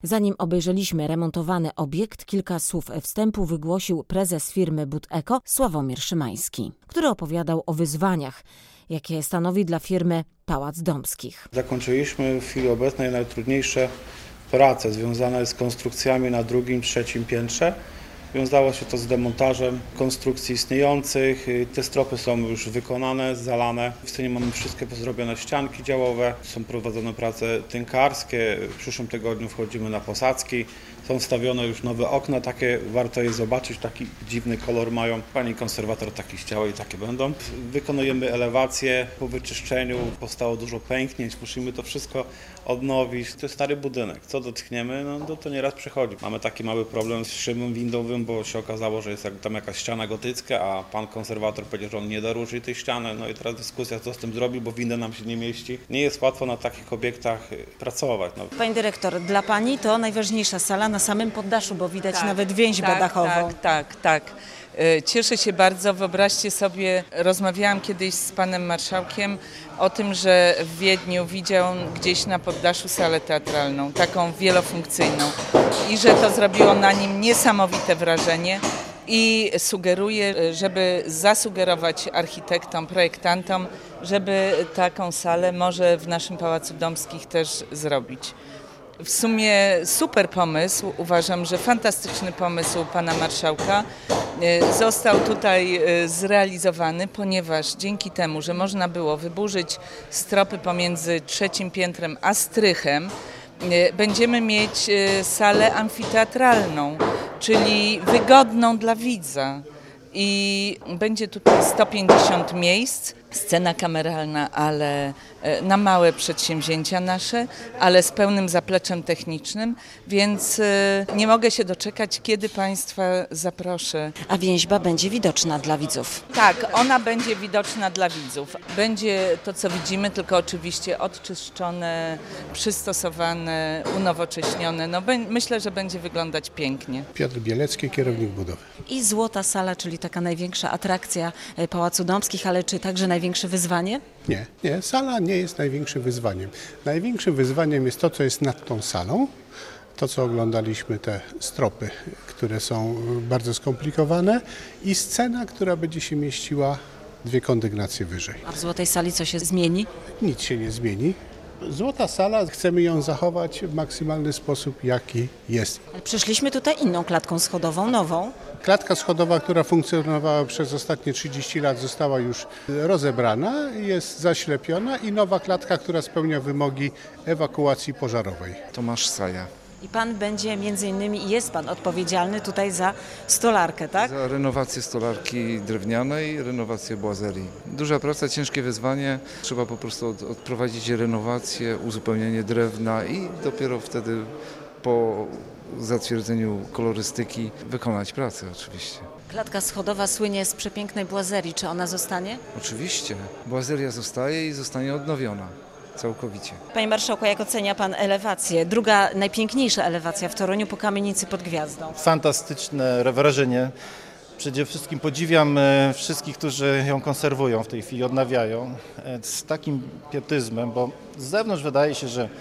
Zanim obejrzeliśmy remontowany obiekt, kilka słów wstępu wygłosił prezes firmy But-Eco Sławomir Szymański, który opowiadał o wyzwaniach, jakie stanowi dla firmy Pałac Dąbskich. Zakończyliśmy w chwili obecnej najtrudniejsze prace związane z konstrukcjami na drugim, trzecim piętrze. Wiązało się to z demontażem konstrukcji istniejących. Te stropy są już wykonane, zalane. W scenie mamy wszystkie zrobione ścianki działowe. Są prowadzone prace tynkarskie. W przyszłym tygodniu wchodzimy na posadzki. Są wstawione już nowe okna, takie warto je zobaczyć, taki dziwny kolor mają. Pani konserwator taki chciała i takie będą. Wykonujemy elewację, po wyczyszczeniu powstało dużo pęknięć, musimy to wszystko odnowić. To jest stary budynek, co dotkniemy, no to nieraz przychodzi. Mamy taki mały problem z szybem windowym, bo się okazało, że jest tam jakaś ściana gotycka, a pan konserwator powiedział, że on nie da ruszyć tej ściany. No i teraz dyskusja, co z tym zrobi, bo winda nam się nie mieści. Nie jest łatwo na takich obiektach pracować. Pani dyrektor, dla pani to najważniejsza sala na samym poddaszu, bo widać nawet więźbę dachową. Tak. Cieszę się bardzo. Wyobraźcie sobie, rozmawiałam kiedyś z panem marszałkiem o tym, że w Wiedniu widział gdzieś na poddaszu salę teatralną, taką wielofunkcyjną i że to zrobiło na nim niesamowite wrażenie. I sugeruję, żeby zasugerować architektom, projektantom, żeby taką salę może w naszym Pałacu Dąbskich też zrobić. W sumie super pomysł, uważam, że fantastyczny pomysł pana marszałka został tutaj zrealizowany, ponieważ dzięki temu, że można było wyburzyć stropy pomiędzy trzecim piętrem a strychem, będziemy mieć salę amfiteatralną, czyli wygodną dla widza. I będzie tutaj 150 miejsc, scena kameralna, ale na małe przedsięwzięcia nasze, ale z pełnym zapleczem technicznym, więc nie mogę się doczekać, kiedy Państwa zaproszę. A więźba będzie widoczna dla widzów? Tak, ona będzie widoczna dla widzów. Będzie to, co widzimy, tylko oczywiście odczyszczone, przystosowane, unowocześnione. No, myślę, że będzie wyglądać pięknie. Piotr Bielecki, kierownik budowy. I Złota Sala, czyli taka największa atrakcja Pałacu Dąbskich, ale czy także największe wyzwanie? Nie, sala nie jest największym wyzwaniem. Największym wyzwaniem jest to, co jest nad tą salą. To, co oglądaliśmy, te stropy, które są bardzo skomplikowane i scena, która będzie się mieściła 2 kondygnacje wyżej. A w Złotej Sali co się zmieni? Nic się nie zmieni. Złota Sala, chcemy ją zachować w maksymalny sposób, jaki jest. Ale przyszliśmy tutaj inną klatką schodową, nową. Klatka schodowa, która funkcjonowała przez ostatnie 30 lat, została już rozebrana, jest zaślepiona i nowa klatka, która spełnia wymogi ewakuacji pożarowej. Tomasz Saja. I pan będzie jest pan odpowiedzialny tutaj za stolarkę, tak? Za renowację stolarki drewnianej, renowację boazerii. Duża praca, ciężkie wyzwanie. Trzeba po prostu odprowadzić renowację, uzupełnienie drewna i dopiero wtedy po zatwierdzeniu kolorystyki wykonać pracę oczywiście. Klatka schodowa słynie z przepięknej boazerii. Czy ona zostanie? Oczywiście. Boazeria zostaje i zostanie odnowiona. Całkowicie. Panie marszałku, jak ocenia pan elewację? Druga najpiękniejsza elewacja w Toruniu po kamienicy pod Gwiazdą. Fantastyczne wrażenie. Przede wszystkim podziwiam wszystkich, którzy ją konserwują w tej chwili, odnawiają z takim pietyzmem, bo z zewnątrz wydaje się, że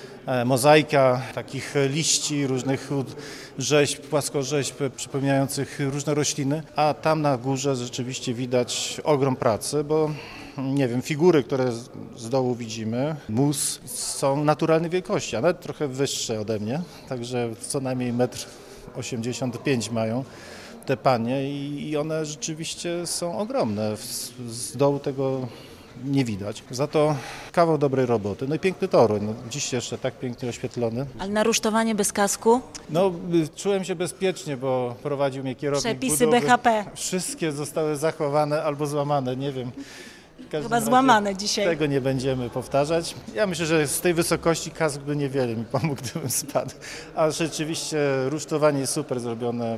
mozaika takich liści, różnych rzeźb, płaskorzeźb przypominających różne rośliny, a tam na górze rzeczywiście widać ogrom pracy, bo figury, które z dołu widzimy, mus, są naturalnej wielkości, a nawet trochę wyższe ode mnie, także co najmniej 1,85 m mają te panie i one rzeczywiście są ogromne. Z dołu tego nie widać. Za to kawał dobrej roboty. No i piękny Toruń, dziś jeszcze tak pięknie oświetlony. Ale na rusztowanie bez kasku? No, czułem się bezpiecznie, bo prowadził mnie kierownik Przepisy budowy. BHP. Wszystkie zostały zachowane albo złamane, nie wiem. Chyba złamane dzisiaj. Tego nie będziemy powtarzać. Ja myślę, że z tej wysokości kask by niewiele mi pomógł, gdybym spadł. A rzeczywiście rusztowanie jest super zrobione.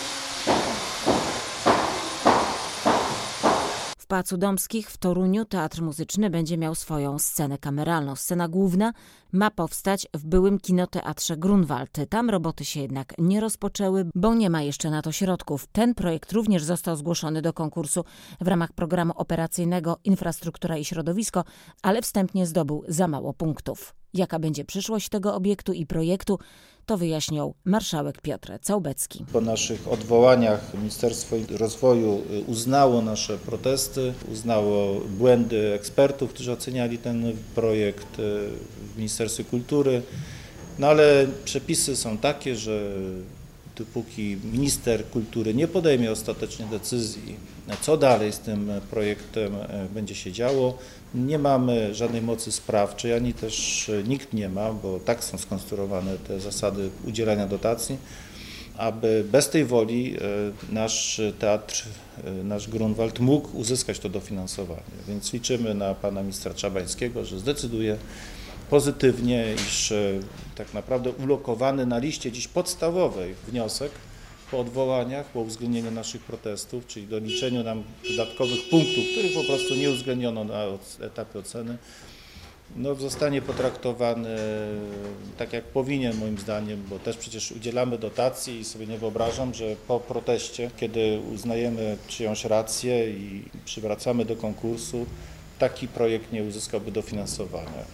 W Pałacu Dąbskich w Toruniu Teatr Muzyczny będzie miał swoją scenę kameralną. Scena główna ma powstać w byłym kinoteatrze Grunwald. Tam roboty się jednak nie rozpoczęły, bo nie ma jeszcze na to środków. Ten projekt również został zgłoszony do konkursu w ramach programu operacyjnego Infrastruktura i Środowisko, ale wstępnie zdobył za mało punktów. Jaka będzie przyszłość tego obiektu i projektu, to wyjaśniał marszałek Piotr Całbecki. Po naszych odwołaniach Ministerstwo Rozwoju uznało nasze protesty, uznało błędy ekspertów, którzy oceniali ten projekt w Ministerstwie Kultury, no ale przepisy są takie, że dopóki minister kultury nie podejmie ostatecznie decyzji, co dalej z tym projektem będzie się działo, nie mamy żadnej mocy sprawczej, ani też nikt nie ma, bo tak są skonstruowane te zasady udzielania dotacji, aby bez tej woli nasz teatr, nasz Grunwald mógł uzyskać to dofinansowanie. Więc liczymy na pana ministra Czabańskiego, że zdecyduje pozytywnie, iż tak naprawdę ulokowany na liście dziś podstawowej wniosek po odwołaniach, po uwzględnieniu naszych protestów, czyli doliczeniu nam dodatkowych punktów, których po prostu nie uwzględniono na etapie oceny, no, zostanie potraktowany tak jak powinien moim zdaniem, bo też przecież udzielamy dotacji i sobie nie wyobrażam, że po proteście, kiedy uznajemy czyjąś rację i przywracamy do konkursu, taki projekt nie uzyskałby dofinansowania.